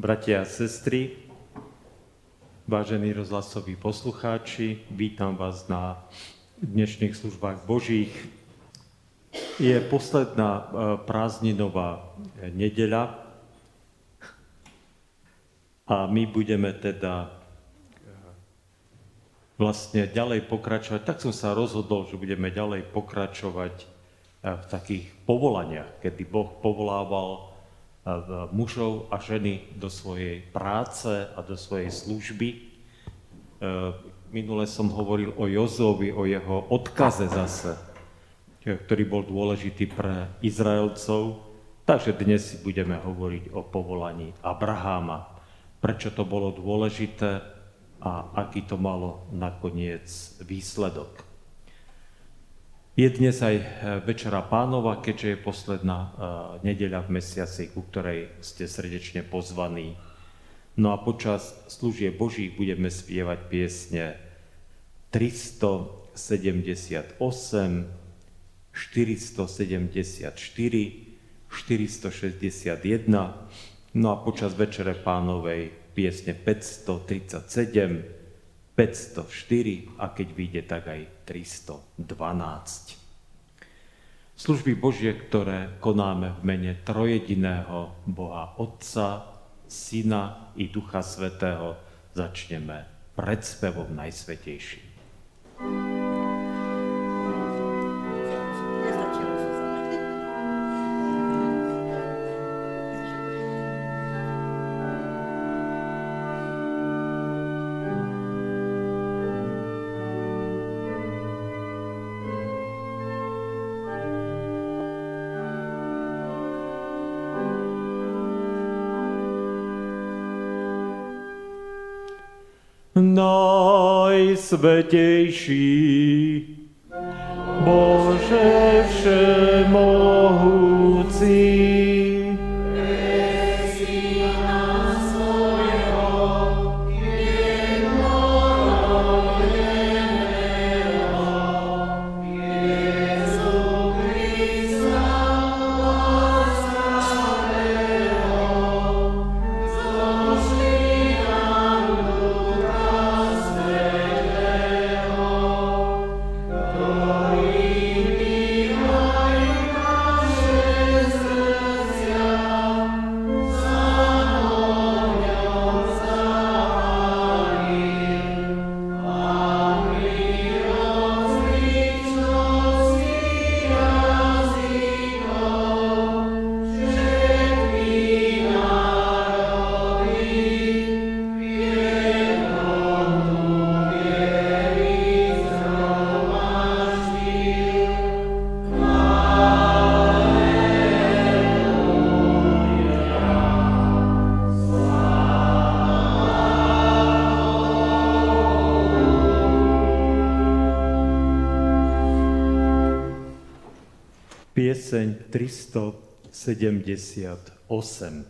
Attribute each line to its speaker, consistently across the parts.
Speaker 1: Bratia a sestry, vážení rozhlasoví poslucháči, vítam vás na dnešných službách Božích. Je posledná prázdninová nedeľa a my budeme teda vlastne ďalej pokračovať. Tak som sa rozhodol, že budeme ďalej pokračovať v takých povolaniach, kedy Boh povolával mužov a ženy do svojej práce a do svojej služby. Minule som hovoril o Jozovi, o jeho odkaze zase, ktorý bol dôležitý pre Izraelcov. Takže dnes si budeme hovoriť o povolaní Abraháma. Prečo to bolo dôležité a aký to malo nakoniec výsledok. Je dnes aj Večera Pánova, keďže je posledná nedeľa v mesiaci, ku ktorej ste srdečne pozvaní. No a počas služieb Božích budeme spievať piesne 378, 474, 461, no a počas Večere Pánovej piesne 537, 504 a keď vyjde, tak aj 312. Služby Božie, ktoré konáme v mene trojediného Boha Otca, Syna i Ducha Svätého, začneme predspevom Najsvätejším. Najsvätejší Bože všemohúci, pieseň 378.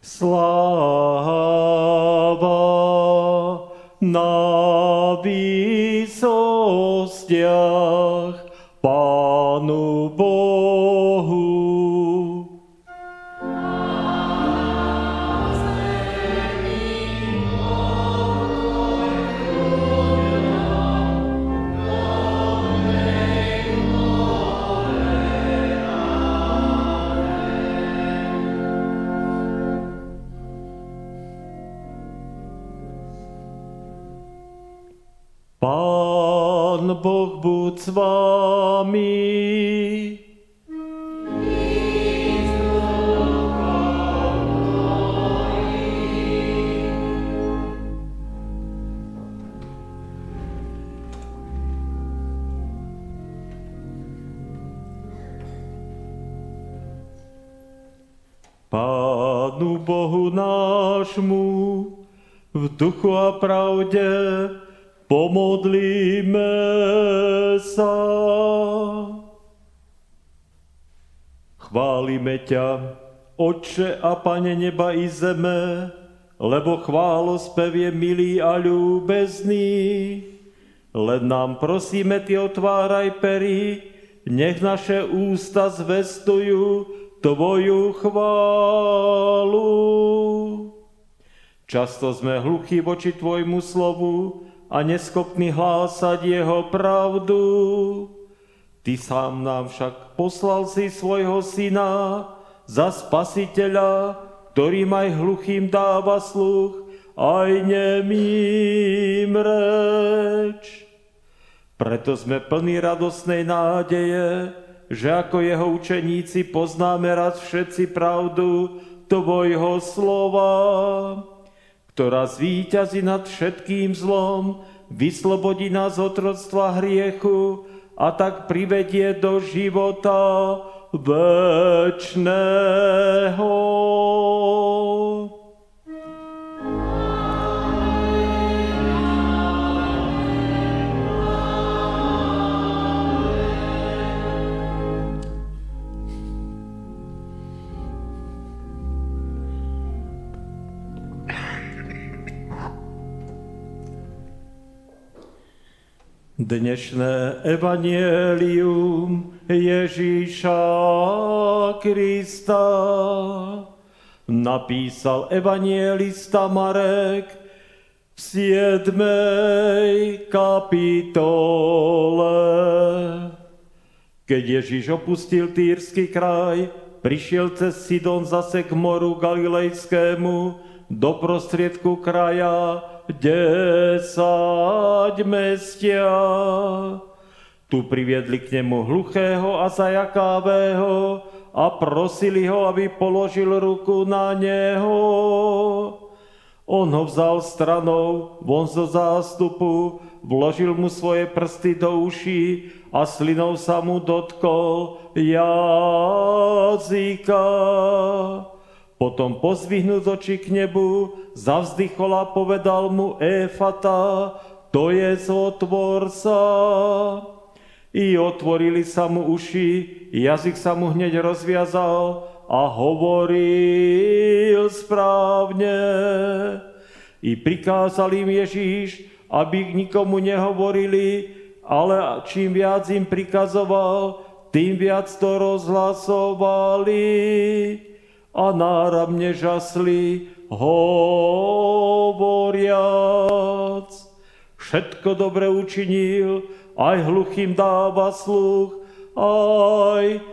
Speaker 1: Sláva na výsostiach Pánu Bohu. Pán Boh buď s vámi. Pánu Bohu nášmu v duchu a pravde pomodlíme sa. Chválime ťa, Otče a Pane neba i zeme, lebo chválospev je milý a ľúbezný. Len nám prosíme Ty otváraj pery, nech naše ústa zvestujú Tvoju chválu. Často sme hluchí voči Tvojmu slovu a neschopní hlásať jeho pravdu. Ty sám nám však poslal si svojho syna za spasiteľa, ktorým aj hluchým dáva sluch, aj nemým reč. Preto sme plní radosnej nádeje, že ako jeho učeníci poznáme raz všetci pravdu Tvojho slova, ktorá zvíťazí nad všetkým zlom, vyslobodí nás od otroctva hriechu a tak privedie do života večného. Dnešné evanielium Ježíša Krista napísal evanjelista Marek v 7. kapitole. Keď Ježíš opustil Týrsky kraj, prišiel cez Sidon zase k moru Galilejskému, do prostriedku kraja 10 mestia. Tu priviedli k nemu hluchého a zajakávého a prosili ho, aby položil ruku na neho. On ho vzal stranou von zo zástupu, vložil mu svoje prsty do uší a slinou sa mu dotkol jazyka. Potom pozvihnúc oči k nebu, zavzdychol a povedal mu Éfata, to je otvor sa. I otvorili sa mu uši, jazyk sa mu hneď rozviazal a hovoril správne. I prikázal im Ježíš, aby nikomu nehovorili, ale čím viac im prikazoval, tým viac to rozhlasovali. A náramne žasli, hovoriac. Všetko dobre učinil, aj hluchým dáva sluch, aj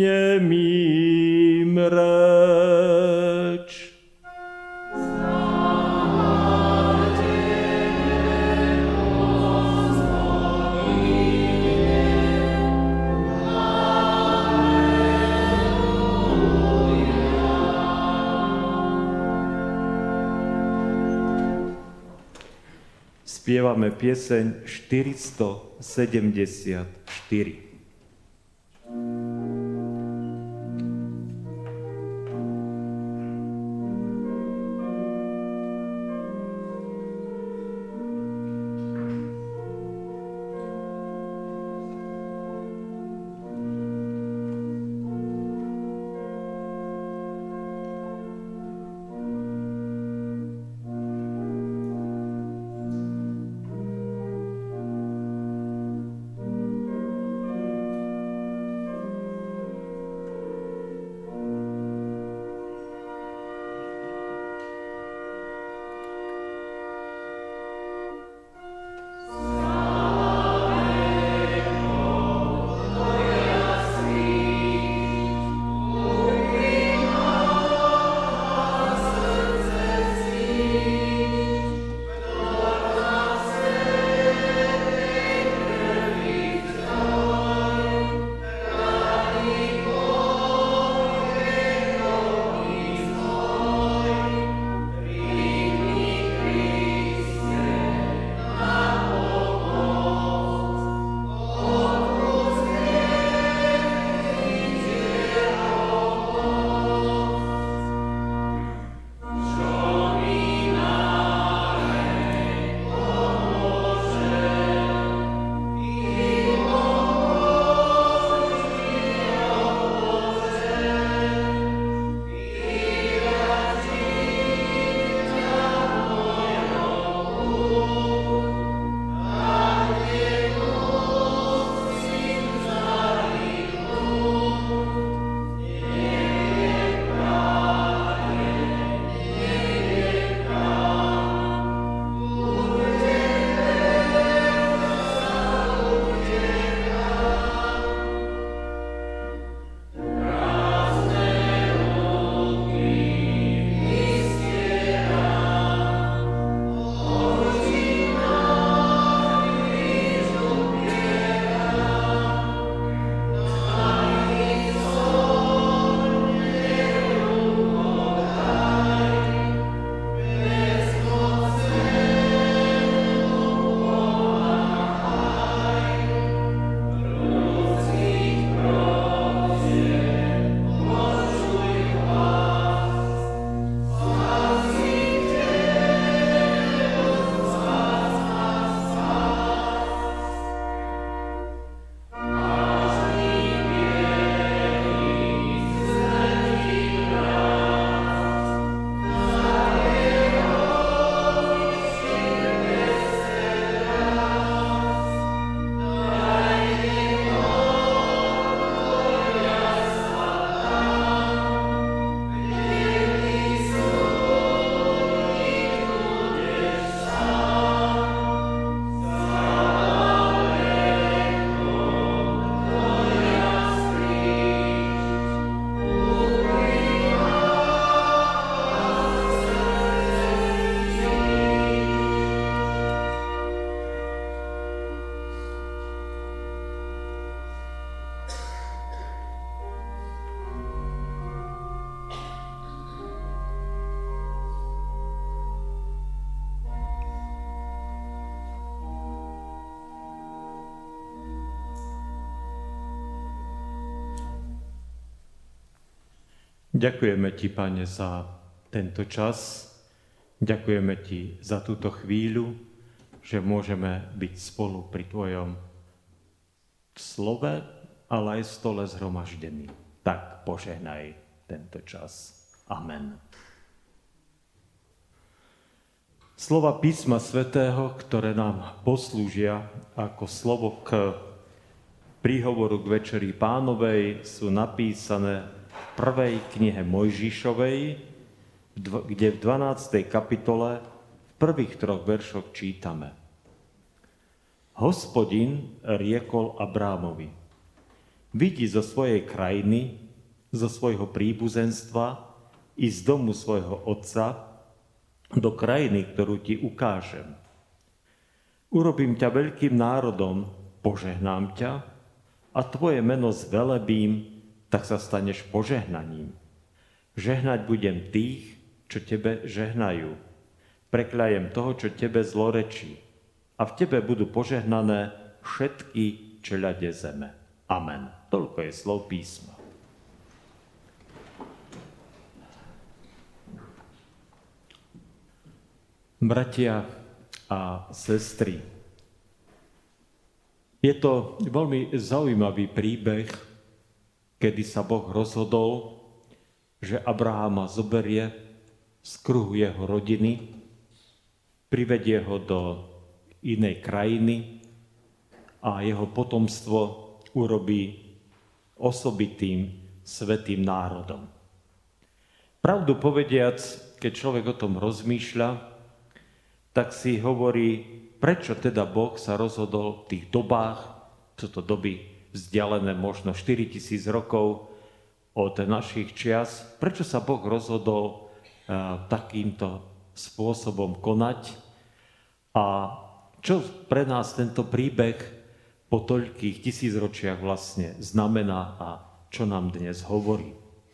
Speaker 1: nemým reč. Spievame pieseň 474. Ďakujeme Ti, Pane, za tento čas. Ďakujeme Ti za túto chvíľu, že môžeme byť spolu pri Tvojom slove, ale aj stole zhromaždení. Tak požehnaj tento čas. Amen. Slova písma svätého, ktoré nám poslúžia ako slovo k príhovoru k Večeri Pánovej, sú napísané v prvej knihe Mojžišovej, kde v 12. kapitole v prvých 3 veršoch čítame: Hospodin riekol Abrámovi: Vidí zo svojej krajiny, zo svojho príbuzenstva i z domu svojho otca do krajiny, ktorú ti ukážem. Urobím ťa veľkým národom, požehnám ťa a tvoje meno zvelebím, tak sa staneš požehnaním. Žehnať budem tých, čo tebe žehnajú. Prekľajem toho, čo tebe zlorečí. A v tebe budú požehnané všetky čeľade zeme. Amen. Toľko je slov písma. Bratia a sestry, je to veľmi zaujímavý príbeh, kedy sa Boh rozhodol, že Abraháma zoberie z kruhu jeho rodiny, privedie ho do inej krajiny a jeho potomstvo urobí osobitým svätým národom. Pravdu povediac, keď človek o tom rozmýšľa, tak si hovorí, prečo teda Boh sa rozhodol v tých dobách, sú to doby vzdialené možno 4000 rokov od našich čias, prečo sa Boh rozhodol takýmto spôsobom konať a čo pre nás tento príbeh po toľkých tisícročiach vlastne znamená a čo nám dnes hovorí.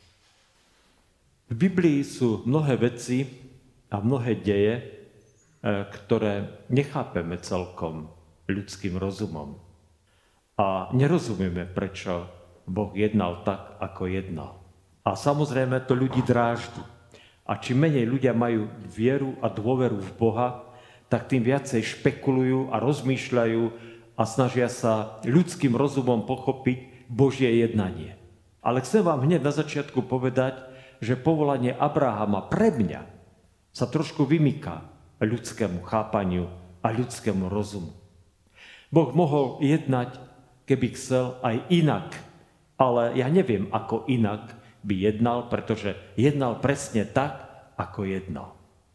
Speaker 1: V Biblii sú mnohé veci a mnohé deje, ktoré nechápeme celkom ľudským rozumom. A nerozumieme, prečo Boh jednal tak, ako jednal. A samozrejme to ľudí dráždi. A čím menej ľudia majú vieru a dôveru v Boha, tak tým viacej špekulujú a rozmýšľajú a snažia sa ľudským rozumom pochopiť Božie jednanie. Ale chcem vám hneď na začiatku povedať, že povolanie Abrahama pre mňa sa trošku vymyká ľudskému chápaniu a ľudskému rozumu. Boh mohol jednať, keby chcel, aj inak, ale ja neviem, ako inak by jednal, pretože jednal presne tak, ako jednal.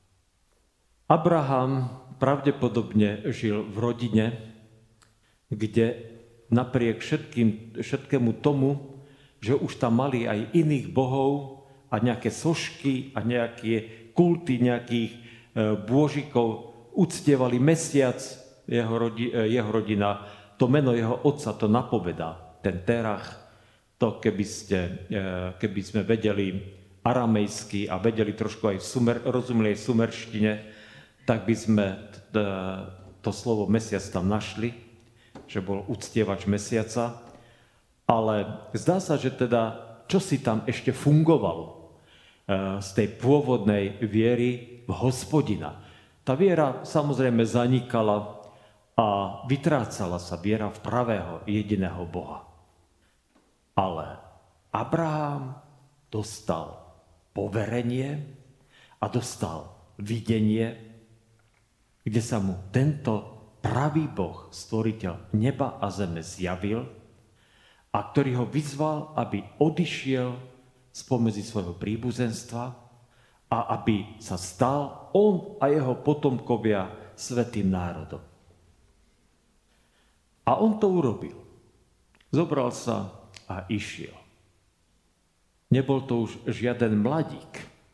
Speaker 1: Abraham pravdepodobne žil v rodine, kde napriek všetkému tomu, že už tam mali aj iných bohov a nejaké sošky a nejaké kulty nejakých bôžikov, uctievali mesiac, jeho rodina, to meno jeho otca to napovedá, ten Terach, to keby sme vedeli aramejsky a vedeli trošku aj rozumeli aj sumerštine, tak by sme to slovo mesiac tam našli, že bol uctievač mesiaca, ale zdá sa, že teda čosi tam ešte fungovalo z tej pôvodnej viery v Hospodina. Tá viera samozrejme zanikala a vytrácala sa viera v pravého jediného Boha. Ale Abraham dostal poverenie a dostal videnie, kde sa mu tento pravý Boh, stvoriteľ neba a zeme, zjavil a ktorý ho vyzval, aby odišiel spomedzi svojho príbuzenstva a aby sa stal on a jeho potomkovia svätým národom. A on to urobil. Zobral sa a išiel. Nebol to už žiaden mladík.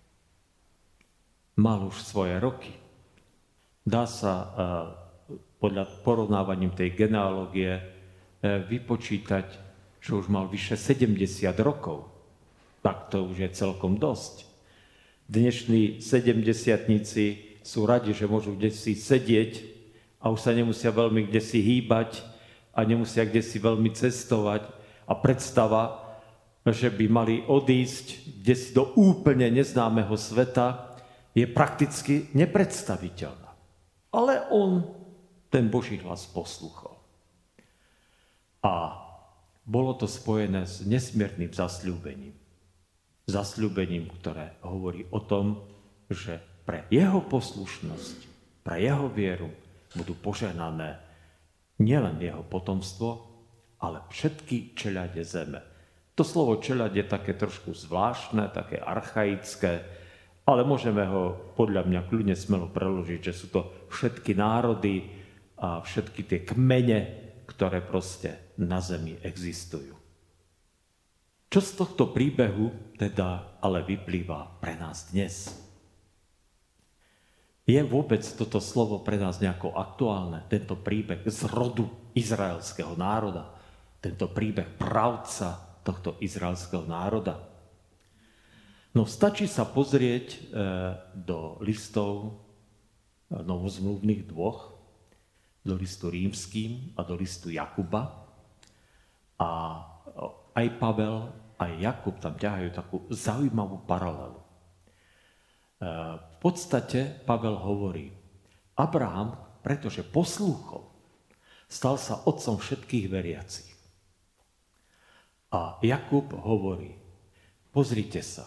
Speaker 1: Mal už svoje roky. Dá sa podľa porovnávaním tej genealógie vypočítať, že už mal vyše 70 rokov. Tak to už je celkom dosť. Dnešní 70-tníci sú radi, že môžu kdesi sedieť a už sa nemusia veľmi kdesi hýbať a nemusia kdesi veľmi cestovať. A predstava, že by mali odísť kdesi do úplne neznámeho sveta, je prakticky nepredstaviteľná. Ale on ten Boží hlas posluchol. A bolo to spojené s nesmierným zasľúbením. Zasľúbením, ktoré hovorí o tom, že pre jeho poslušnosť, pre jeho vieru budú požehnané nielen jeho potomstvo, ale všetky čeľade zeme. To slovo čeľad je také trošku zvláštne, také archaické, ale môžeme ho podľa mňa kľudne smelo preložiť, že sú to všetky národy a všetky tie kmene, ktoré proste na zemi existujú. Čo z tohto príbehu teda ale vyplýva pre nás dnes? Je vôbec toto slovo pre nás nejako aktuálne? Tento príbeh z rodu izraelského národa? Tento príbeh pravca tohto izraelského národa? No stačí sa pozrieť do listov novozmluvných dvoch, do listu rímským a do listu Jakuba. A aj Pavel, aj Jakub tam ťahajú takú zaujímavú paralelu. V podstate Pavel hovorí, Abraham, pretože poslúchol, stal sa otcom všetkých veriacich. A Jakub hovorí, pozrite sa,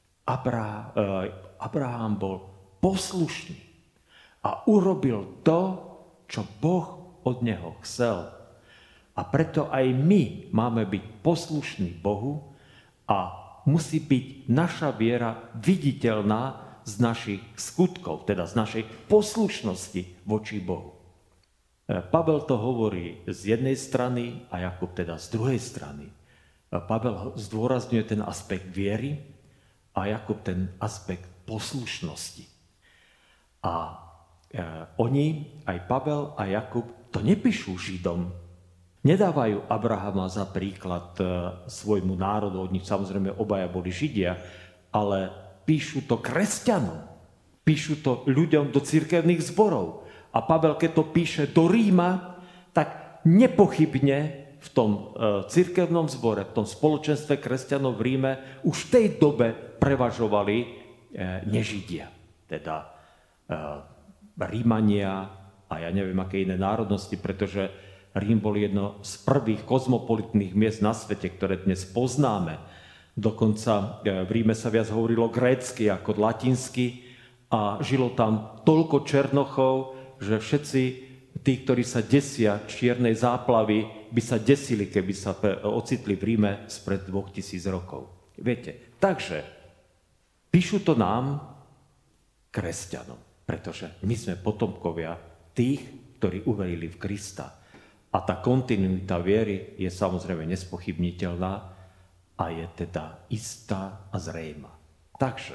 Speaker 1: Abraham bol poslušný a urobil to, čo Boh od neho chcel. A preto aj my máme byť poslušní Bohu a musí byť naša viera viditeľná z našich skutkov, teda z našej poslušnosti voči Bohu. Pavel to hovorí z jednej strany a Jakub teda z druhej strany. Pavel zdôrazňuje ten aspekt viery a Jakub ten aspekt poslušnosti. A oni, aj Pavel a Jakub, to nepíšu Židom. Nedávajú Abrahama za príklad svojmu národu, od nich samozrejme obaja boli Židia, ale píšu to kresťanom, píšu to ľuďom do cirkevných zborov. A Pavel, keď to píše do Ríma, tak nepochybne v tom cirkevnom zbore, v tom spoločenstve kresťanov v Ríme už v tej dobe prevažovali nežidia. Teda Rímania a ja neviem, aké iné národnosti, pretože Rím bol jedno z prvých kozmopolitných miest na svete, ktoré dnes poznáme. Dokonca v Ríme sa viac hovorilo grécky ako latinsky a žilo tam toľko černochov, že všetci tí, ktorí sa desia čiernej záplavy, by sa desili, keby sa ocitli v Ríme spred 2000 rokov. Viete, takže píšu to nám, kresťanom, pretože my sme potomkovia tých, ktorí uverili v Krista. A tá kontinuita viery je samozrejme nespochybniteľná a je teda istá a zrejma. Takže,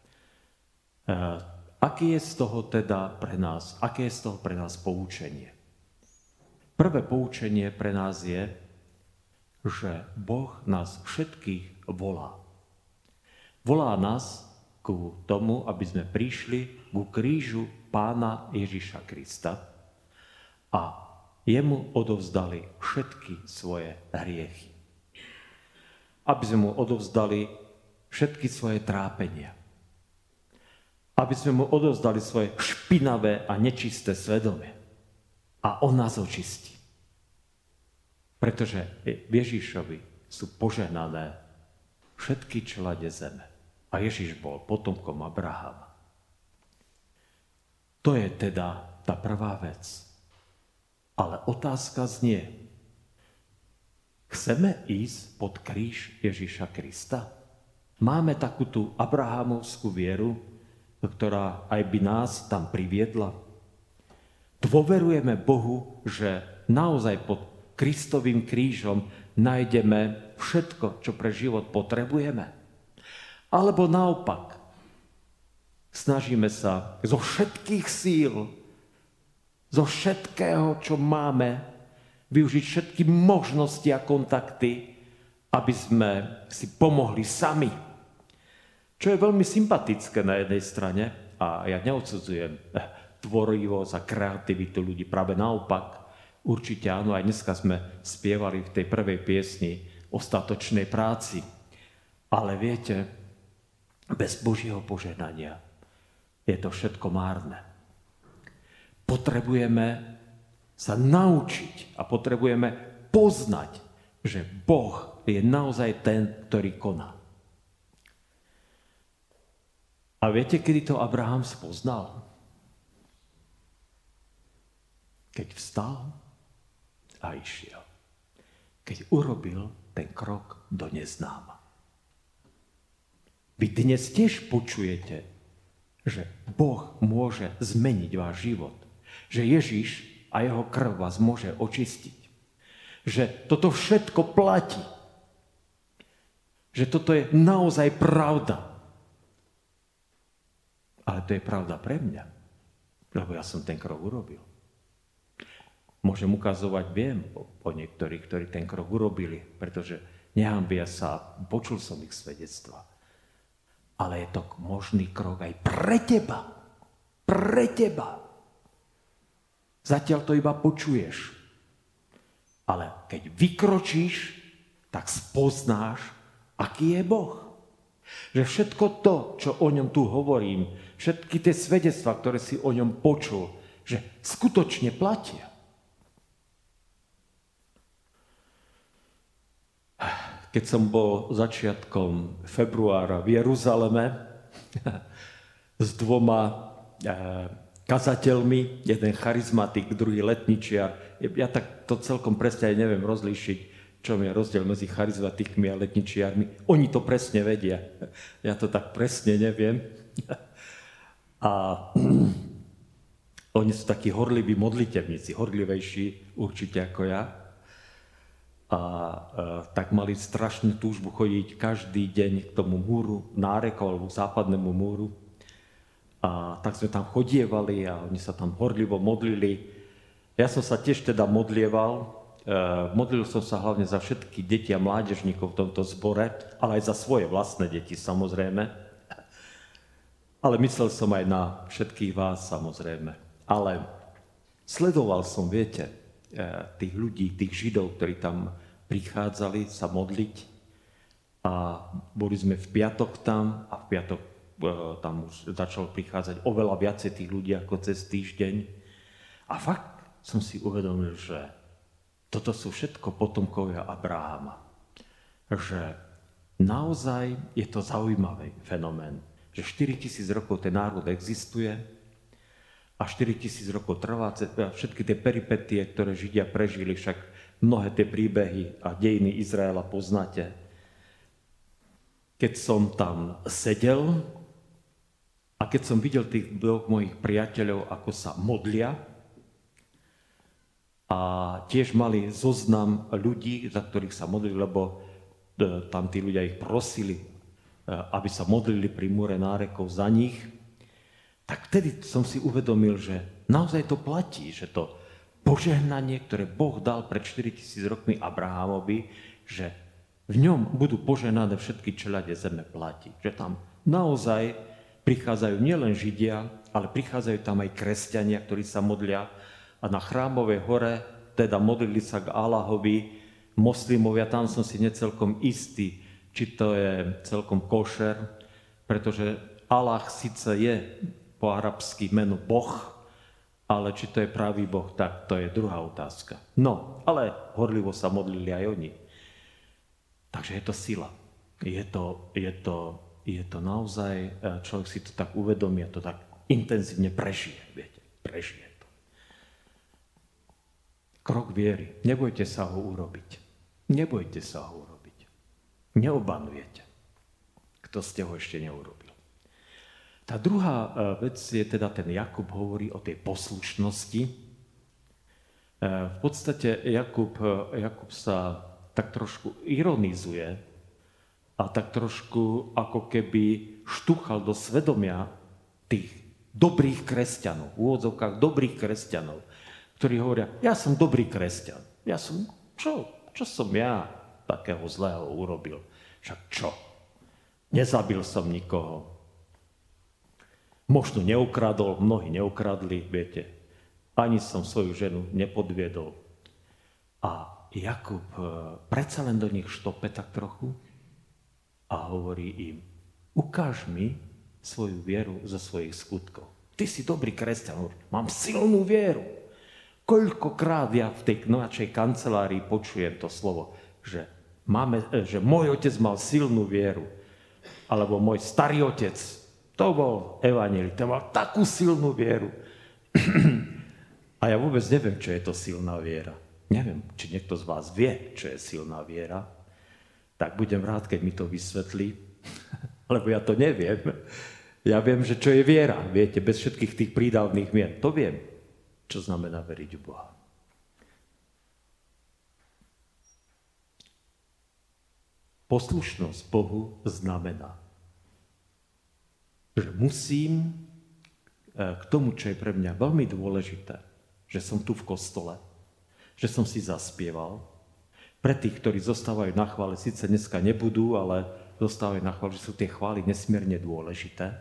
Speaker 1: aké je z toho pre nás poučenie? Prvé poučenie pre nás je, že Boh nás všetkých volá. Volá nás ku tomu, aby sme prišli ku krížu Pána Ježiša Krista a jemu odovzdali všetky svoje hriechy. Aby sme mu odovzdali všetky svoje trápenia. Aby sme mu odovzdali svoje špinavé a nečisté svedomie. A on nás očistí. Pretože v Ježišovi sú požehnané všetky čelade zeme. A Ježiš bol potomkom Abrahama. To je teda tá prvá vec. Ale otázka znie, chceme ísť pod kríž Ježiša Krista? Máme takú tú abrahamovskú vieru, ktorá aj by nás tam priviedla? Dôverujeme Bohu, že naozaj pod Kristovým krížom nájdeme všetko, čo pre život potrebujeme? Alebo naopak, snažíme sa zo všetkých síl, zo všetkého, čo máme, využiť všetky možnosti a kontakty, aby sme si pomohli sami. Čo je veľmi sympatické na jednej strane, a ja neodsudzujem tvorivosť a kreativitu ľudí, práve naopak, určite áno, aj dneska sme spievali v tej prvej piesni o statočnej práci. Ale viete, bez Božieho požehnania je to všetko márne. Potrebujeme sa naučiť a potrebujeme poznať, že Boh je naozaj ten, ktorý koná. A viete, kedy to Abraham spoznal? Keď vstal a išiel. Keď urobil ten krok do neznáma. Vy dnes tiež počujete, že Boh môže zmeniť váš život. Že Ježiš a jeho krv vás môže očistiť. Že toto všetko platí. Že toto je naozaj pravda. Ale to je pravda pre mňa. Lebo ja som ten krok urobil. Môžem ukazovať, viem o niektorých, ktorí ten krok urobili, pretože nehambia sa, počul som ich svedectva. Ale je to možný krok aj pre teba. Pre teba. Zatiaľ to iba počuješ. Ale keď vykročíš, tak spoznáš, aký je Boh. Že všetko to, čo o ňom tu hovorím, všetky tie svedectvá, ktoré si o ňom počul, že skutočne platia. Keď som bol začiatkom februára v Jeruzaleme s dvoma kazateľmi, jeden charizmatik, druhý letničiar. Ja tak to celkom presne aj neviem rozlíšiť, čo je rozdiel medzi charizmatikmi a letničiarmi. Oni to presne vedia. Ja to tak presne neviem. A oni sú takí horliví modlitevníci, horlivejší určite ako ja. A tak mali strašnú túžbu chodiť každý deň k tomu múru, náreku alebo západnému múru. A tak sme tam chodievali a oni sa tam horlivo modlili. Ja som sa tiež teda modlieval. Modlil som sa hlavne za všetky deti a mládežníkov v tomto zbore, ale aj za svoje vlastné deti samozrejme. Ale myslel som aj na všetkých vás samozrejme. Ale sledoval som, viete, tých ľudí, tých Židov, ktorí tam prichádzali sa modliť. A boli sme v piatok tam a v piatok tam už začalo prichádzať oveľa viacej tých ľudí ako cez týždeň. A fakt som si uvedomil, že toto sú všetko potomkovia Abrahama. Že naozaj je to zaujímavý fenomén, že 4000 rokov ten národ existuje a 4000 rokov trvá všetky tie peripetie, ktoré Židia prežili, však mnohé tie príbehy a dejiny Izraela poznáte. Keď som tam sedel a keď som videl tých dvoch mojich priateľov, ako sa modlia a tiež mali zoznam ľudí, za ktorých sa modlili, lebo tam tí ľudia ich prosili, aby sa modlili pri múre nárekov za nich, tak vtedy som si uvedomil, že naozaj to platí, že to požehnanie, ktoré Boh dal pred 4000 rokmi Abrahamovi, že v ňom budú požehnané všetky čeľade zeme platí. Že tam naozaj prichádzajú nielen Židia, ale prichádzajú tam aj kresťania, ktorí sa modlia a na Chrámovej hore teda modlili sa k Allahovi moslimovia. Tam som si necelkom istý, či to je celkom košer, pretože Allah síce je po arabsky meno Boh, ale či to je pravý Boh, tak to je druhá otázka. No, ale horlivo sa modlili aj oni. Takže je to sila. Je to naozaj, človek si to tak uvedomí a to tak intenzívne prežije, viete, prežije to. Krok viery. Nebojte sa ho urobiť. Nebojte sa ho urobiť. Neobanujete, kto ste ho ešte neurobil. Tá druhá vec je teda, ten Jakub hovorí o tej poslušnosti. V podstate Jakub sa tak trošku ironizuje a tak trošku ako keby štuchal do svedomia tých dobrých kresťanov, v úvodzovkách dobrých kresťanov, ktorí hovoria, ja som dobrý kresťan. Ja som, čo som ja takého zlého urobil? Však čo? Nezabil som nikoho. Možno neukradol, mnohí neukradli, viete. Ani som svoju ženu nepodviedol. A Jakub predsa len do nich štope tak trochu a hovorí im, ukáž mi svoju vieru zo svojich skutkov. Ty si dobrý kresťan, mám silnú vieru. Koľkokrát ja v tej našej kancelárii počujem to slovo, že môj otec mal silnú vieru, alebo môj starý otec, to bol evanjelík, ten mal takú silnú vieru. A ja vôbec neviem, čo je to silná viera. Neviem, či niekto z vás vie, čo je silná viera. Tak budem rád, keď mi to vysvetlí, lebo ja to neviem. Ja viem, že čo je viera, viete, bez všetkých tých prídavných mien. To viem, čo znamená veriť v Boha. Poslušnosť Bohu znamená, že musím k tomu, čo je pre mňa veľmi dôležité, že som tu v kostole, že som si zaspieval. Pre tých, ktorí zostávajú na chvále, síce dneska nebudú, ale zostávajú na chvále, že sú tie chvály nesmierne dôležité.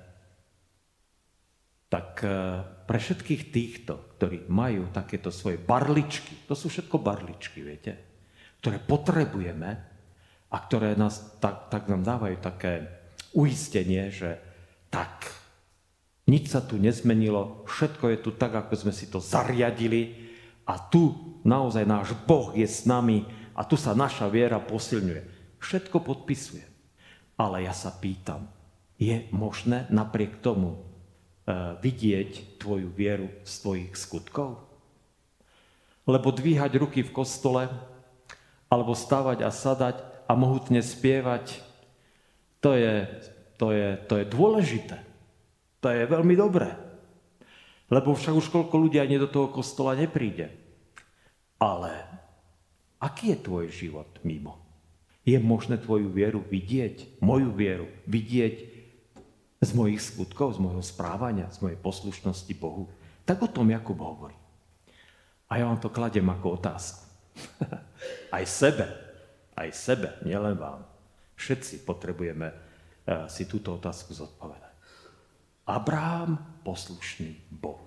Speaker 1: Tak pre všetkých týchto, ktorí majú takéto svoje barličky, to sú všetko barličky, viete, ktoré potrebujeme a ktoré nás tak nám dávajú také uistenie, že tak, nič sa tu nezmenilo, všetko je tu tak, ako sme si to zariadili a tu naozaj náš Boh je s nami a tu sa naša viera posilňuje. Všetko podpisujem. Ale ja sa pýtam, je možné napriek tomu vidieť tvoju vieru z tvojich skutkov? Lebo dvíhať ruky v kostole, alebo stávať a sadať a mohutne spievať, to je dôležité. To je veľmi dobré. Lebo však už koľko ľudí ani do toho kostola nepríde. Ale aký je tvoj život mimo? Je možné tvoju vieru vidieť, moju vieru vidieť z mojich skutkov, z môjho správania, z mojej poslušnosti Bohu? Tak o tom Jakub hovorí. A ja vám to kladem ako otázku. Aj sebe, nielen vám. Všetci potrebujeme si túto otázku zodpovedať. Abraham poslušný Bohu.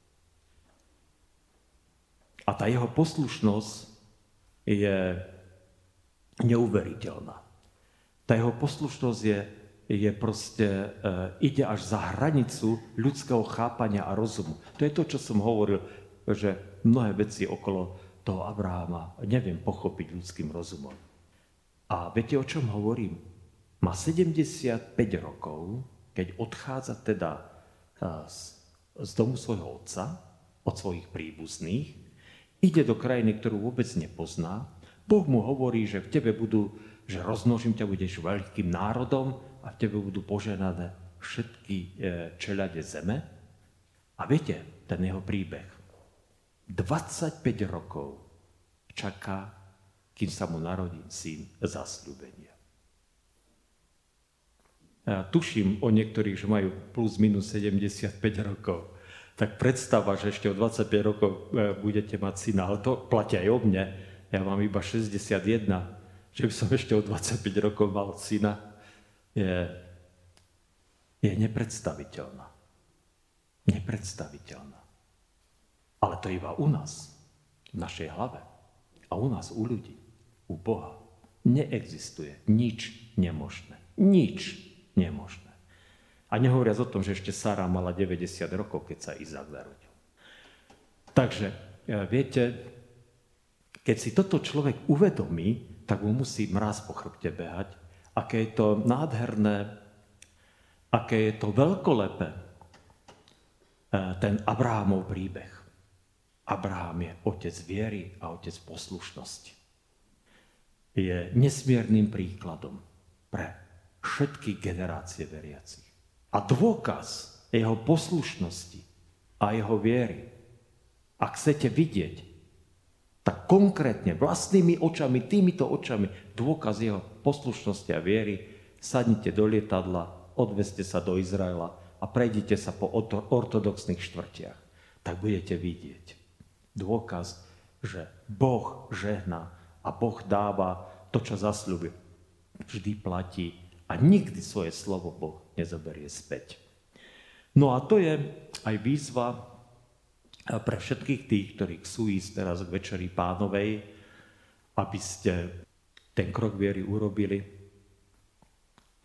Speaker 1: A tá jeho poslušnosť je neuveriteľná. Tá jeho poslušnosť je proste, ide až za hranicu ľudského chápania a rozumu. To je to, čo som hovoril, že mnohé veci okolo toho Abrahama neviem pochopiť ľudským rozumom. A viete, o čom hovorím? Má 75 rokov, keď odchádza teda z domu svojho otca, od svojich príbuzných, ide do krajiny, ktorú vôbec nepozná. Boh mu hovorí, že v tebe že rozmnožím ťa, budeš veľkým národom a v tebe budú poženané všetky čeľade zeme. A viete, ten jeho príbeh. 25 rokov čaká, kým sa mu narodí syn zasľúbenia. Tuším o niektorých, že majú plus minus 75 rokov. Tak predstava, že ešte o 25 rokov budete mať syna, ale to platí aj o mne. Ja mám iba 61, že by som ešte o 25 rokov mal syna, je nepredstaviteľná. Nepredstaviteľná. Ale to iba u nás, v našej hlave. A u nás, u ľudí, u Boha, neexistuje nič nemožné. Nič nemožné. A nehovoriac o tom, že ešte Sara mala 90 rokov, keď sa Izák narodil. Takže, viete, keď si toto človek uvedomí, tak mu musí mráz po chrbte behať, aké je to nádherné, aké je to veľkolepé, ten Abrahamov príbeh. Abraham je otec viery a otec poslušnosti. Je nesmiernym príkladom pre všetky generácie veriacich. A dôkaz jeho poslušnosti a jeho viery, ak chcete vidieť, tak konkrétne vlastnými očami, týmito očami, dôkaz jeho poslušnosti a viery, sadnite do lietadla, odveste sa do Izraela a prejdite sa po ortodoxných štvrtiach. Tak budete vidieť dôkaz, že Boh žehná a Boh dáva to, čo zasľúbil. Vždy platí a nikdy svoje slovo Boh nezoberie späť. No a to je aj výzva pre všetkých tých, ktorí chcú ísť teraz k Večeri Pánovej, aby ste ten krok viery urobili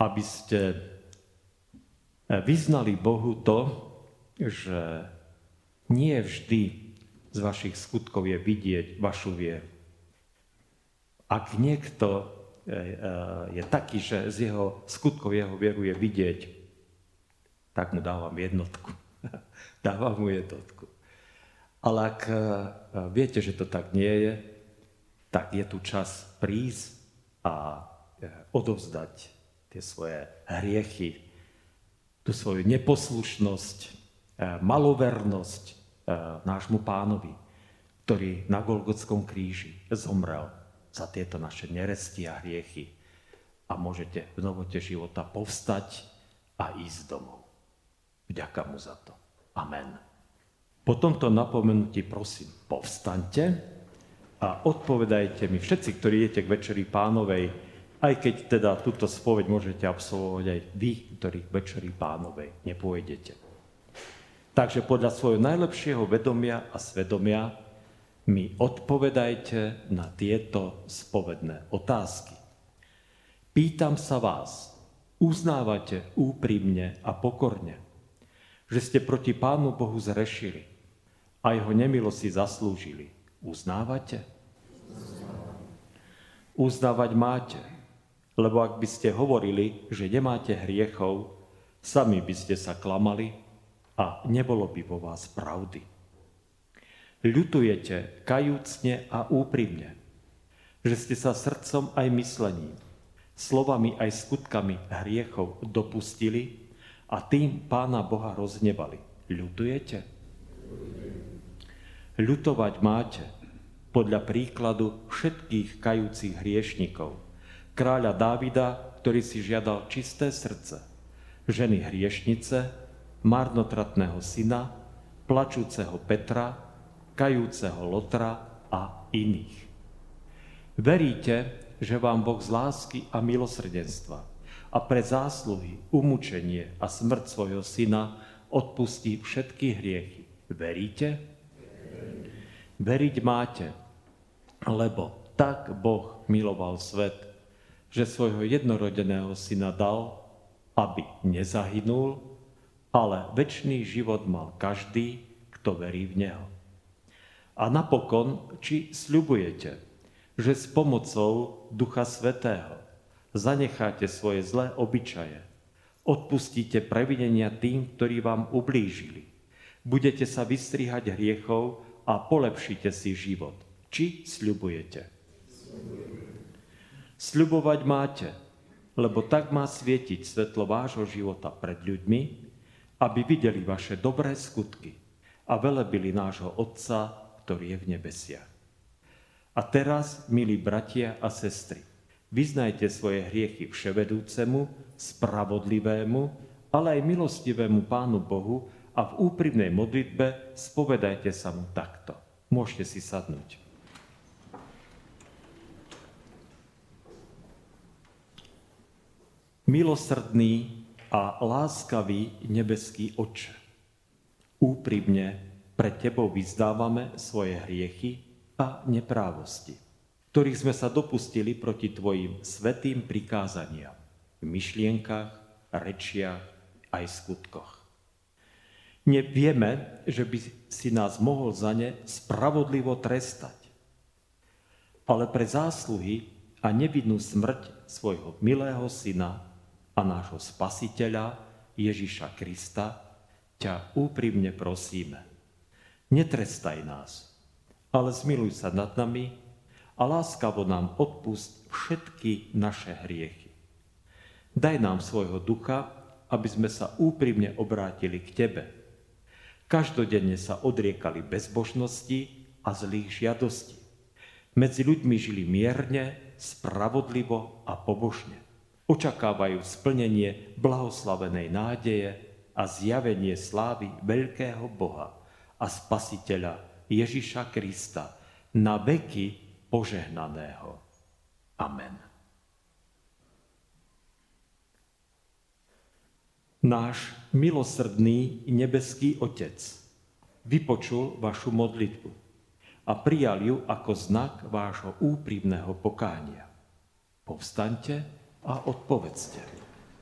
Speaker 1: aby ste vyznali Bohu to, že nie vždy z vašich skutkov je vidieť vašu vieru. Ak niekto je taký, že z jeho skutkov jeho vieru je vidieť, tak mu dávam jednotku. Dávam mu jednotku. Ale ak viete, že to tak nie je, tak je tu čas prísť a odovzdať tie svoje hriechy, tú svoju neposlušnosť, malovernosť nášmu Pánovi, ktorý na Golgotskom kríži zomrel za tieto naše neresti a hriechy. A môžete v novote života povstať a ísť domov. Vďaka mu za to. Amen. Po tomto napomenutí prosím, povstaňte a odpovedajte mi všetci, ktorí idete k Večeri Pánovej, aj keď teda túto spoveď môžete absolvovať aj vy, ktorí k Večeri Pánovej nepôjdete. Takže podľa svojho najlepšieho vedomia a svedomia mi odpovedajte na tieto spovedné otázky. Pýtam sa vás, uznávate úprimne a pokorne, že ste proti Pánu Bohu zrešili a jeho nemilosť si zaslúžili. Uznávate? Uznávať máte, lebo ak by ste hovorili, že nemáte hriechov, sami by ste sa klamali a nebolo by vo vás pravdy. Ľutujete kajúcne a úprimne, že ste sa srdcom aj myslením, slovami aj skutkami hriechov dopustili a tým Pána Boha roznevali. Ľutujete? Ľutovať máte podľa príkladu všetkých kajúcich hriešnikov, kráľa Dávida, ktorý si žiadal čisté srdce, ženy hriešnice, marnotratného syna, plačúceho Petra, kajúceho Lotra a iných. Veríte, že vám Boh z lásky a milosrdenstva a pre zásluhy, umúčenie a smrť svojho syna odpustí všetky hriechy. Veríte? Veriť máte, lebo tak Boh miloval svet, že svojho jednorodeného syna dal, aby nezahynul, ale večný život mal každý, kto verí v neho. A napokon, či sľubujete, že s pomocou Ducha Svätého zanecháte svoje zlé obyčaje, odpustíte previnenia tým, ktorí vám ublížili, budete sa vystrihať hriechov a polepšite si život. Či sľubujete? Sľubovať máte, lebo tak má svietiť svetlo vášho života pred ľuďmi, aby videli vaše dobré skutky a velebili nášho Otca, ktorý je v nebesiach. A teraz, milí bratia a sestry, vyznajte svoje hriechy vševedúcemu, spravodlivému, ale aj milostivému Pánu Bohu a v úprimnej modlitbe spovedajte sa mu takto. Môžete si sadnúť. Milosrdný a láskavý nebeský Otče, úprimne pred Tebou vyzdávame svoje hriechy a neprávosti, ktorých sme sa dopustili proti Tvojim svätým prikázaniam v myšlienkach, rečiach aj skutkoch. Nevieme, že by si nás mohol za ne spravodlivo trestať, ale pre zásluhy a nevinnú smrť svojho milého syna a nášho Spasiteľa Ježiša Krista ťa úprimne prosíme. Netrestaj nás, ale zmiluj sa nad nami a láskavo nám odpusť všetky naše hriechy. Daj nám svojho ducha, aby sme sa úprimne obrátili k Tebe. Každodenne sa odriekali bezbožnosti a zlých žiadostí. Medzi ľuďmi žili mierne, spravodlivo a pobožne. Očakávajú splnenie blahoslavenej nádeje a zjavenie slávy veľkého Boha a Spasiteľa Ježiša Krista, na veky požehnaného. Amen. Náš milosrdný nebeský Otec vypočul vašu modlitbu a prijal ju ako znak vášho úprimného pokánia. Povstaňte a odpovedzte.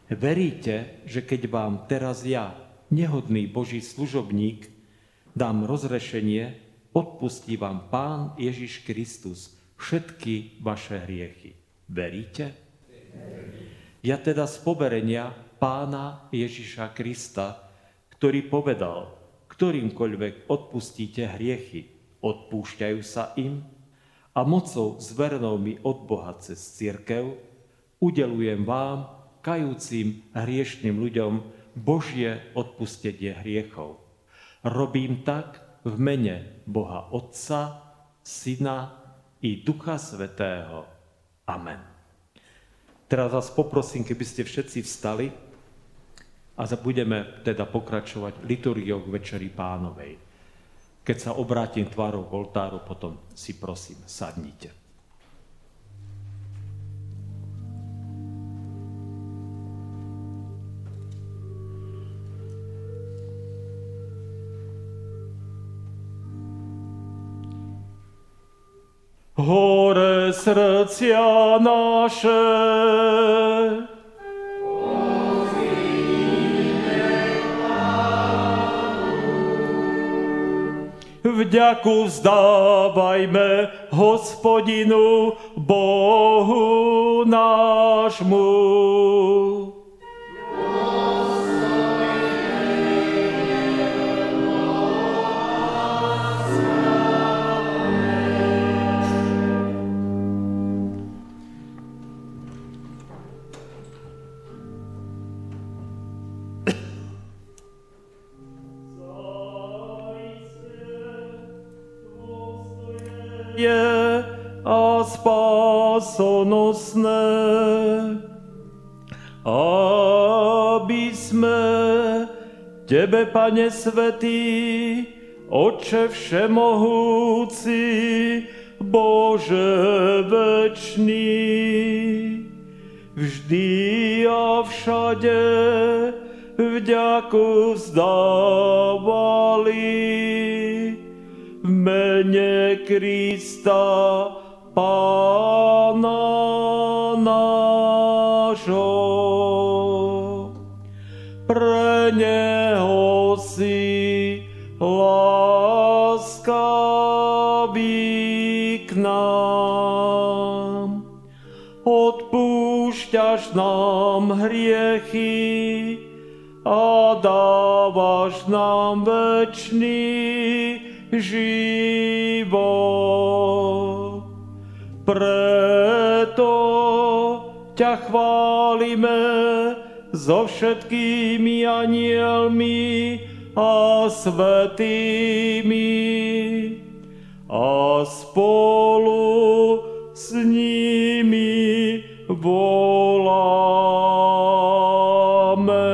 Speaker 1: Veríte, že keď vám teraz ja, nehodný Boží služobník, dám rozrešenie, odpustí vám Pán Ježiš Kristus všetky vaše hriechy. Veríte? Ja teda z poverenia Pána Ježiša Krista, ktorý povedal, ktorýmkoľvek odpustíte hriechy, odpúšťajú sa im, a mocou zverenou mi od Boha cez cirkev udelujem vám, kajúcim hriešným ľuďom, Božie odpustenie hriechov. Robím tak v mene Boha Otca, Syna i Ducha Svätého. Amen. Teraz vás poprosím, keby ste všetci vstali a budeme teda pokračovať liturgiou k Večeri Pánovej. Keď sa obrátim tvárou k oltáru, potom si prosím, sadnite. Hore srdcia naše, vďaku vzdávajme Hospodinu Bohu nášmu. A spásonosné, aby sme Tebe, Pane Svätý, Otče všemohúci, Bože večný, vždy a všade vďaku vzdávali v mene Krista, Pána nášho. Pre neho si láskavý k nám. Odpúšťaš nám hriechy a dávaš nám večný život. Preto ťa chválime so všetkými anielmi a svätými a spolu s nimi voláme.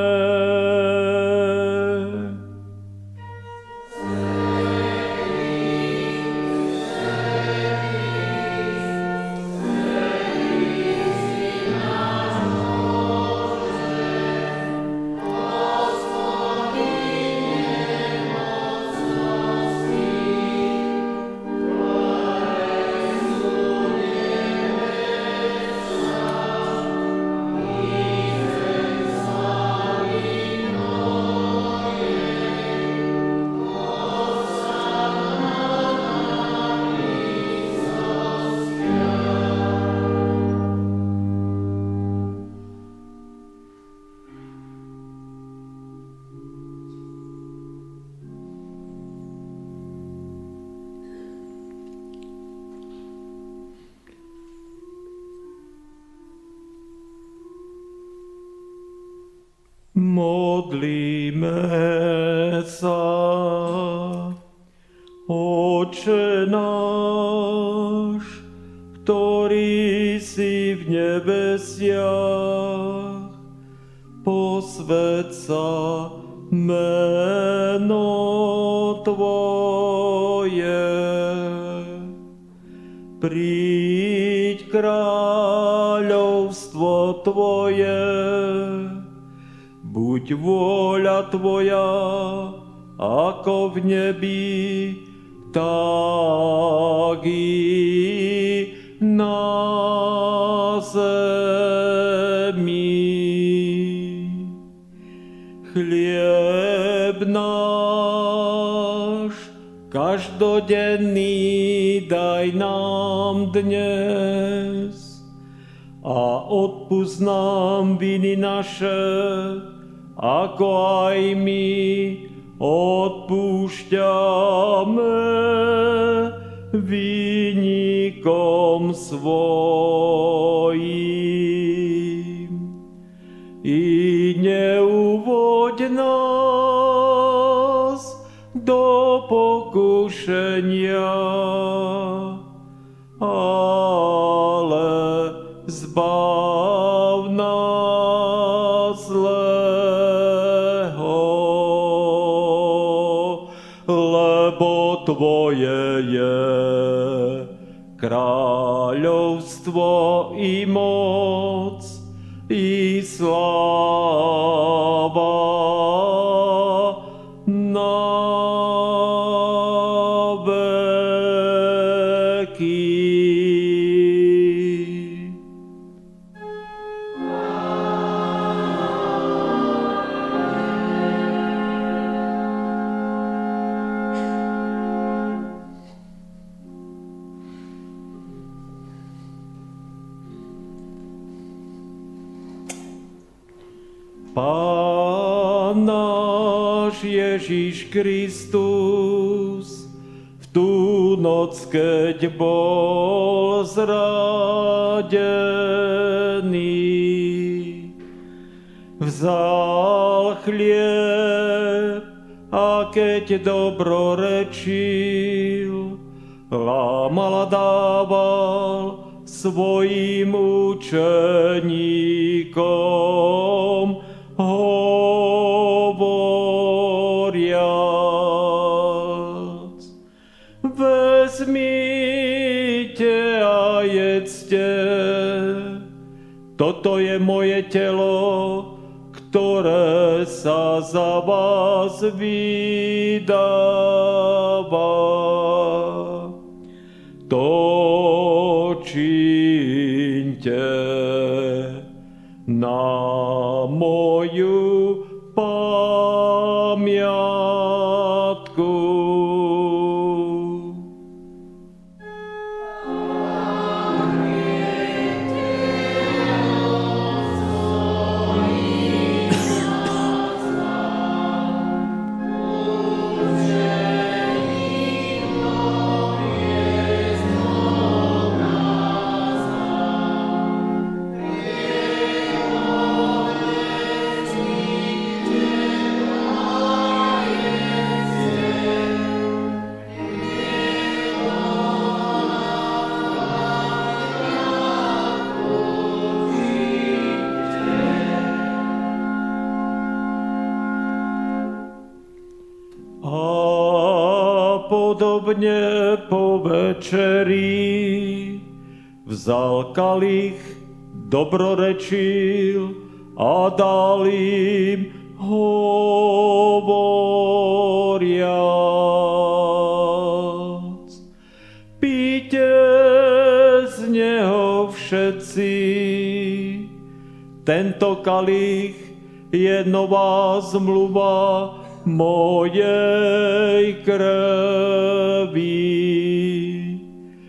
Speaker 1: Modlíme sa. Otče náš, ktorý si v nebesiach, posväť sa meno Tvoje. Príď kráľovstvo Tvoje, buď vôľa Tvoja, ako v nebi, tak i na zemi. Chlieb náš každodenný daj nám dnes a odpusť nám viny naše, ako aj my odpúšťame vinníkom svojim. I neuvoď nás do pokušenia, ale zbav nás zlého, lebo Tvoje je kráľovstvo i moc i sláva na veky. Pán náš Ježiš Kristus v tú noc, keď bol zradený, vzal chlieb a keď dobrorečil, lámal a dával svojim učeníkom, hovoriac: vezmite a jedzte, toto je moje telo, ktoré sa za vás vydáva. To čiňte na moju pamiatku. Podobne po večeri vzal kalich, dobrorečil a dal im, hovoriac: píte z neho všetci, tento kalich je nová zmluva mojej krvi,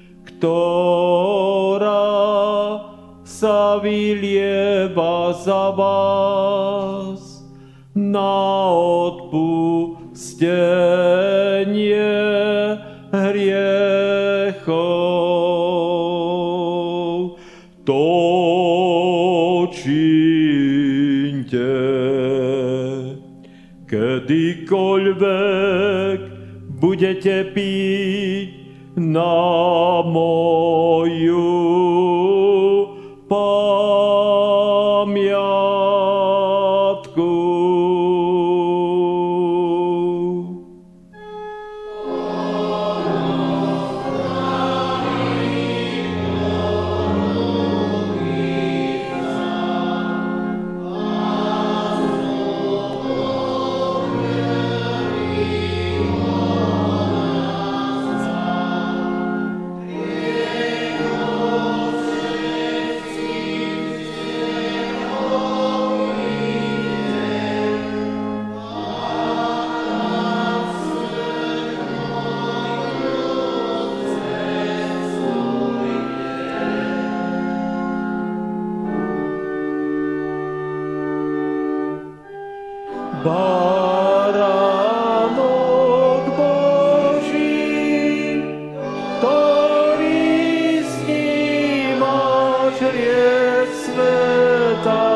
Speaker 1: ktorá sa vylieva za vás na odpustenie hriechov. To čiňte, kedykoľvek budete piť na moju pamiatku. Baránok Boží, ktorý snímaš hriech sveta,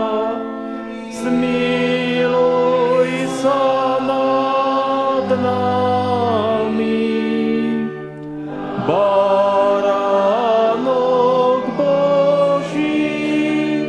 Speaker 1: zmiluj sa nad nami. Baránok Boží,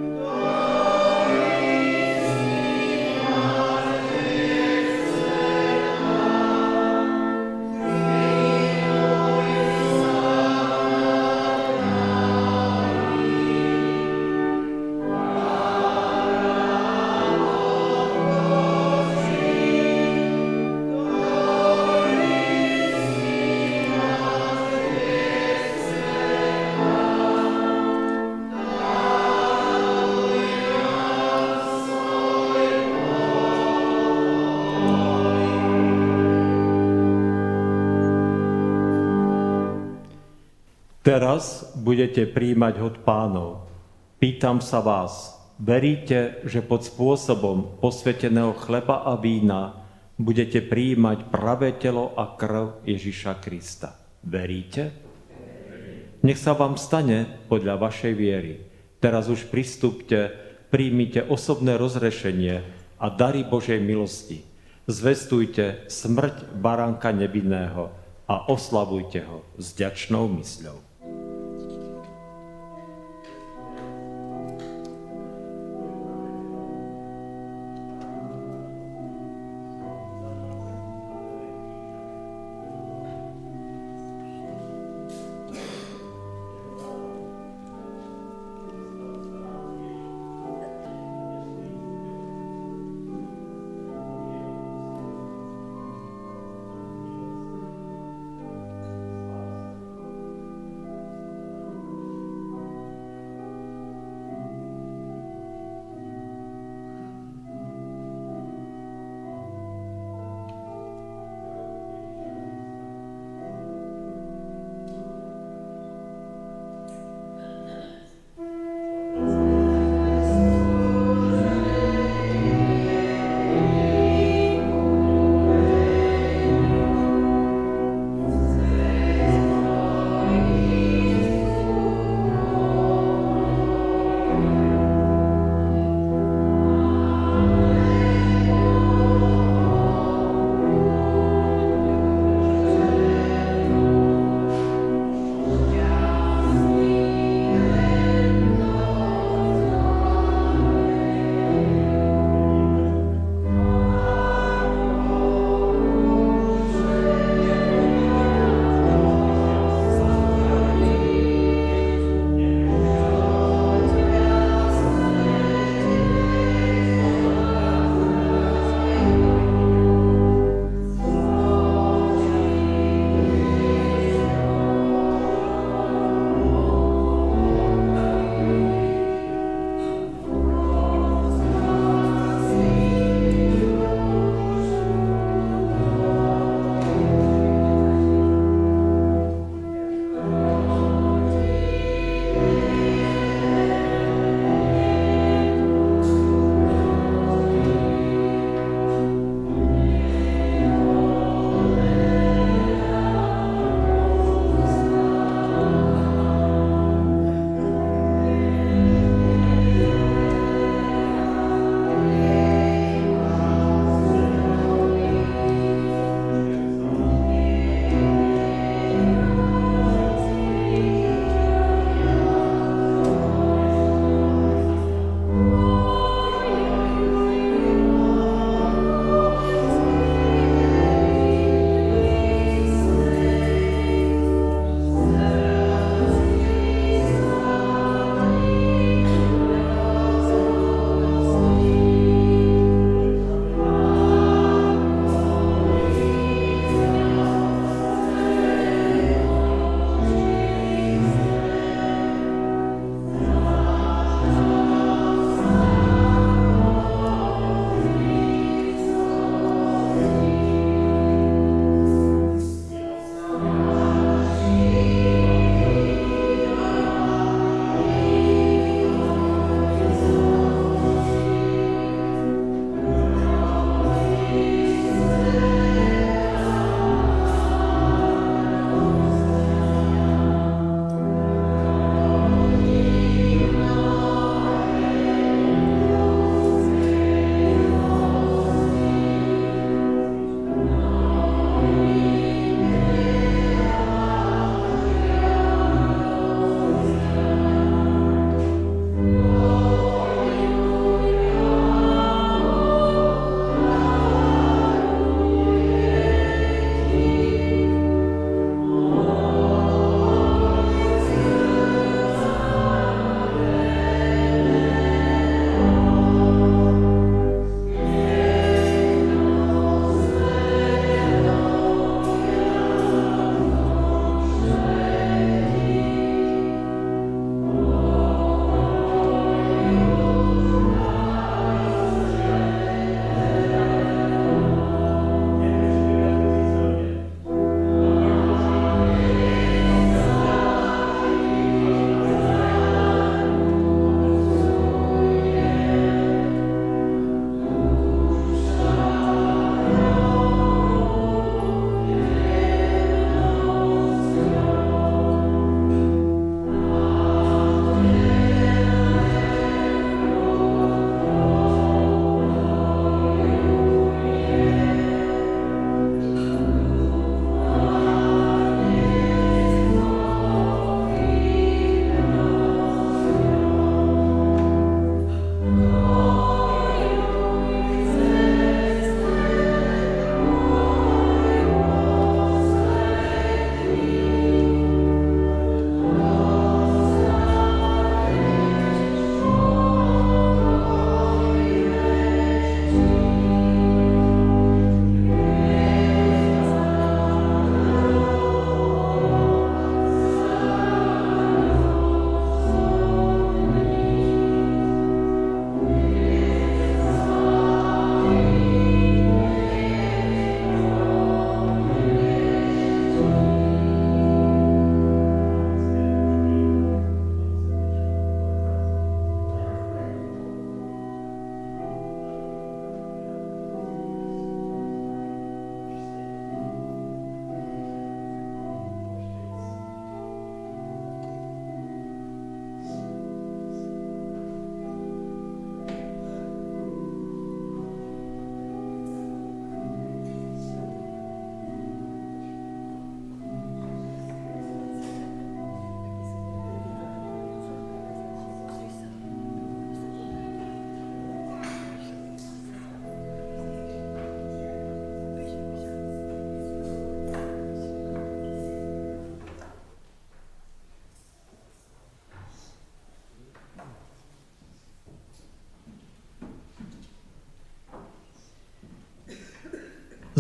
Speaker 1: teraz budete príjmať hod Pánov. Pýtam sa vás, veríte, že pod spôsobom posväteného chleba a vína budete prijímať pravé telo a krv Ježiša Krista? Veríte? Nech sa vám stane podľa vašej viery. Teraz už pristúpte, príjmite osobné rozrešenie a dary Božej milosti. Zvestujte smrť baránka nevinného a oslavujte ho s vďačnou mysľou.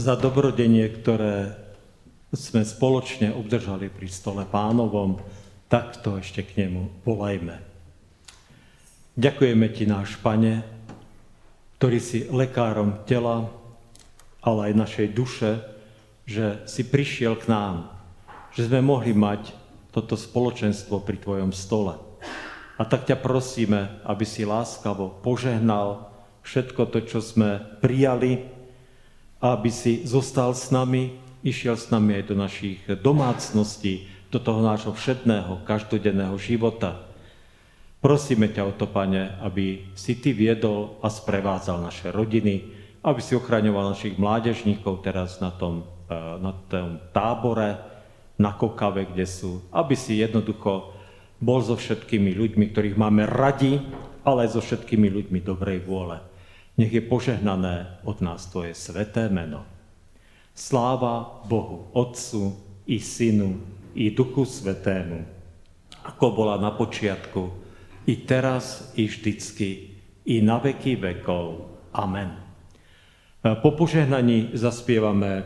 Speaker 1: za dobrodenie, ktoré sme spoločne obdržali pri stole Pánovom, takto ešte k nemu volajme. Ďakujeme ti, náš Pane, ktorý si lekárom tela, ale aj našej duše, že si prišiel k nám, že sme mohli mať toto spoločenstvo pri tvojom stole. A tak ťa prosíme, aby si láskavo požehnal všetko to, čo sme prijali, a aby si zostal s nami, išiel s nami aj do našich domácností, do toho nášho všedného, každodenného života. Prosíme ťa o to, Pane, aby si ty viedol a sprevádzal naše rodiny, aby si ochraňoval našich mládežníkov teraz na tom tábore, na Kokave, kde sú, aby si jednoducho bol so všetkými ľuďmi, ktorých máme radi, ale aj so všetkými ľuďmi dobrej vôle. Nech je požehnané od nás tvoje sväté meno. Sláva Bohu, Otcu i Synu i Duchu Svätému, ako bola na počiatku, i teraz, i vždycky, i na veky vekov. Amen. Po požehnaní zaspievame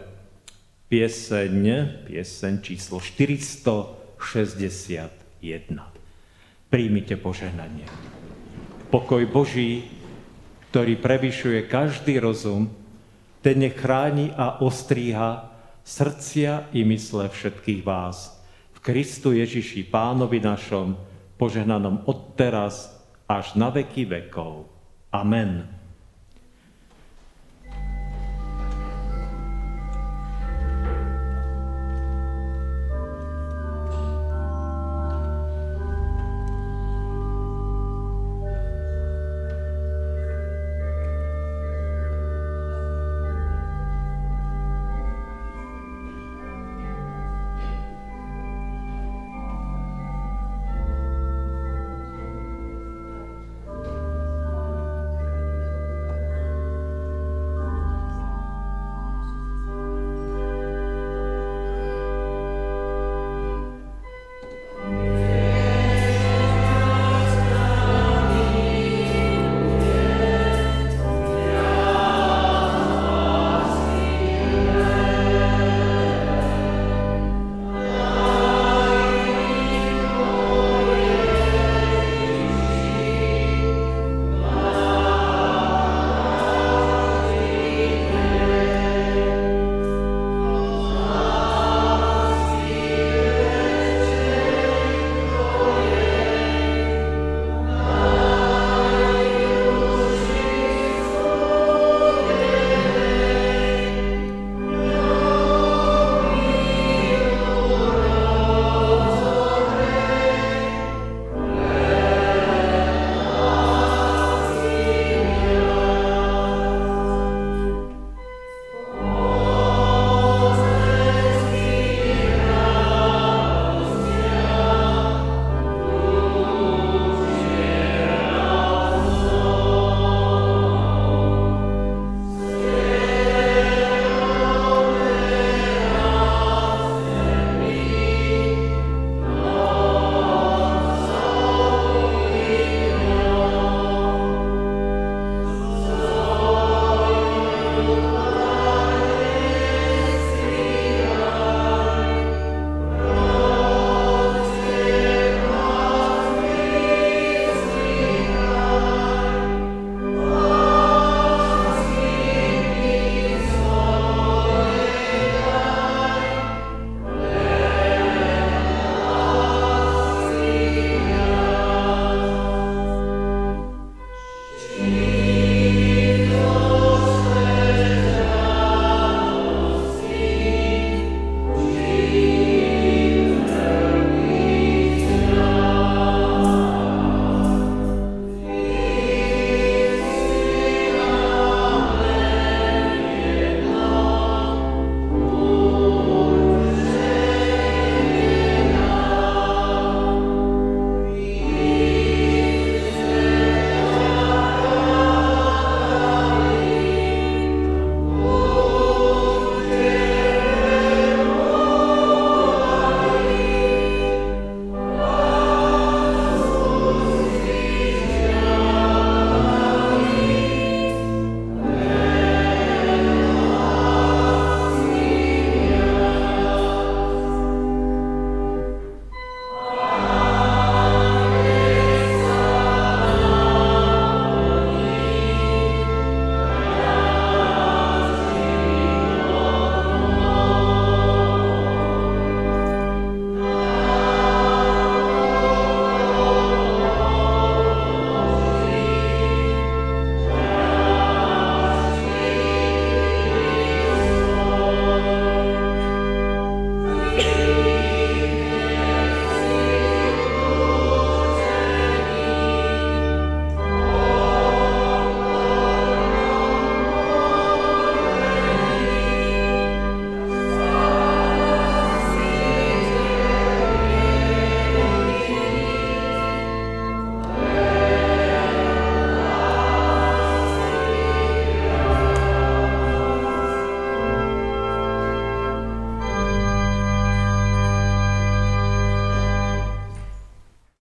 Speaker 1: pieseň číslo 461. Príjmite požehnanie. Pokoj Boží, ktorý prevyšuje každý rozum, ten nech chráni a ostríha srdcia i mysle všetkých vás. V Kristu Ježiši, Pánovi našom, požehnanom od teraz až na veky vekov. Amen.